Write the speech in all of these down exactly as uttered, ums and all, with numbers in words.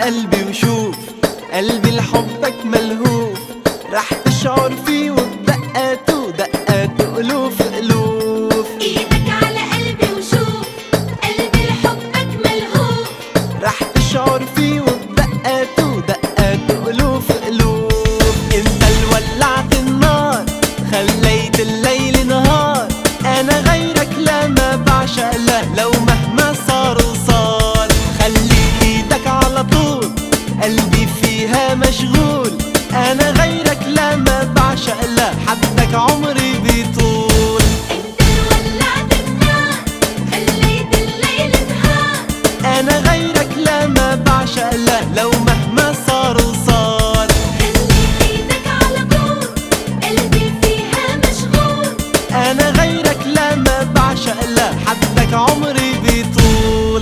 قلبي وشوف قلبي لحبك ملهوف، رح تشعر فيه وبدقاته دقاته ألوف ألوف. ايدك على قلبي وشوف قلبي لحبك ملهوف، رح تشعر فيه وبدقاته دقاته ألوف ألوف. انت اللي ولعت النار خليت الليل نهار، انا غيرك لا ما بعشق لا لو مهما صار وصار. خلي ايدك على طول قلبي فيها مشغول، انا غيرك لا ما بعشق لا حبك عمري بيطول. انت اللي ولعت النار خليت الليل نهار، انا غيرك لا ما بعشق لا لو مهما صار وصار. خلي ايدك على طول قلبي فيها مشغول، انا غيرك لا ما بعشق لا حبك عمري بيطول.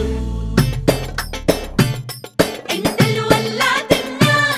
انت اللي ولعت النار.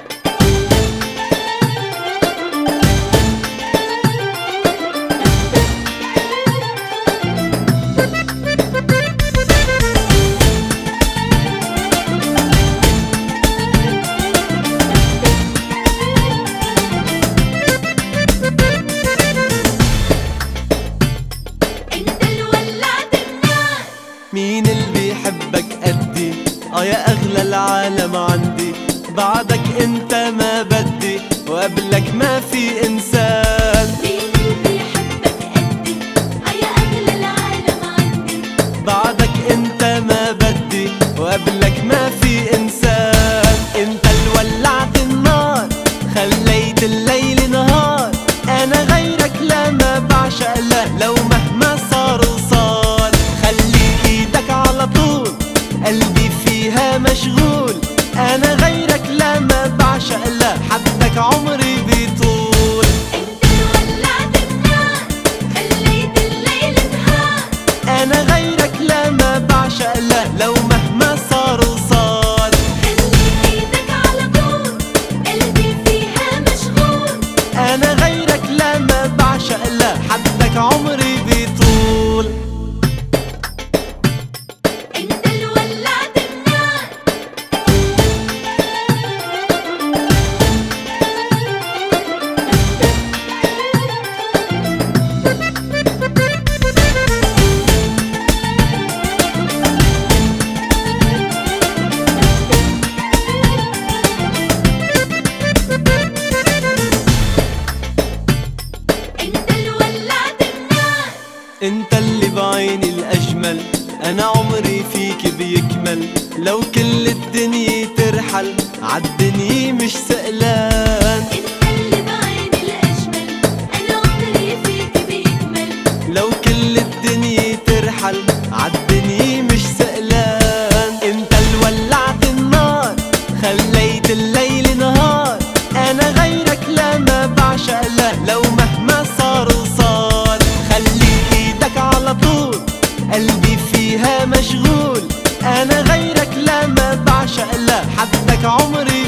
انت اللي ولعت النار. مين اللي بيحبك قدي اه يا اغلى العالم عندي، بعدك انت ما بدي وقبلك ما في انسان. مين اللي بيحبك قدي اه يا اغلى العالم عندي، بعدك انت ما بدي وقبلك ما في انسان. انت اللي ولعت النار خليت الليل نهار، انا غيرك لا ما بعشق لا لو مهما صار وصار. خلي ايدك على طول قلبي فيها مشغول، انا غيرك لا ما بعشق لا حبك عمري بيطول. انت اللي ولعت النار خليت الليل نهار، انا غيرك لا ما بعشق لا لو مهما صار وصار. خلي ايدك على طول قلبي فيها مشغول، انا غيرك لا ما بعشق لا حبك عمري بيطول. انت اللي ولعت النار. انت اللي ولعت النار. انت اللي بعيني الاجمل، انا عمري فيك بيكمل، لو كل الدنيا ترحل عالدنيا مش سألان. انت اللي بعيني الاجمل، انا عمري فيك بيكمل، لو كل الدنيا ترحل عالدنيا مش سألان. انت اللي ولعت النار خليت الليل نهار، انا غيرك لا ما بعشق لا لو مهما صار وصار. خلي ايدك على طول قلبي فيها مشغول، انا غيرك لا ما بعشق لا حبك عمري